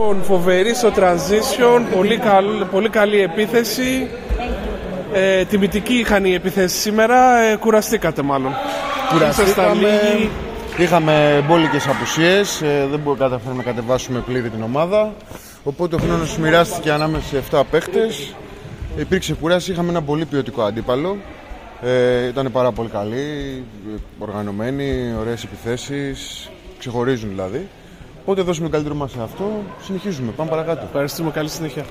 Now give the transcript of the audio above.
Φοβερή στο transition, πολύ καλή επίθεση. Τιμητική είχαν οι επιθέσεις σήμερα, κουραστήκατε μάλλον. Κουραστήκαμε, είχαμε μπόλικες απουσίες, δεν καταφέραμε να κατεβάσουμε πλήρη την ομάδα. Οπότε ο χρόνος μοιράστηκε ανάμεσα σε 7 παίχτες. Υπήρξε κούραση, είχαμε ένα πολύ ποιοτικό αντίπαλο. Ήταν πάρα πολύ καλοί, οργανωμένοι, ωραίες επιθέσεις, ξεχωρίζουν δηλαδή. Οπότε δώσουμε το καλύτερο μας σε αυτό, συνεχίζουμε, πάμε παρακάτω. Ευχαριστούμε, καλή συνέχεια.